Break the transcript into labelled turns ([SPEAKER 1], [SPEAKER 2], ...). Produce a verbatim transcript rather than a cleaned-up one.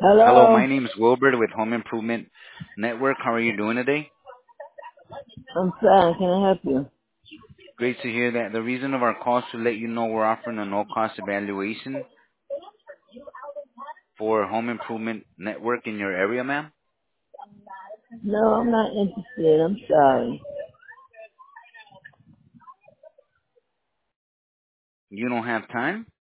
[SPEAKER 1] Hello, my
[SPEAKER 2] Hello,
[SPEAKER 1] name is Wilbert with Home Improvement Network. How are you doing today?
[SPEAKER 2] I'm fine. Can I help you?
[SPEAKER 1] Great to hear that. The reason of our call is to let you know we're offering a no-cost evaluation for Home Improvement Network in your area, ma'am.
[SPEAKER 2] No, I'm not interested. I'm sorry.
[SPEAKER 1] You don't have time?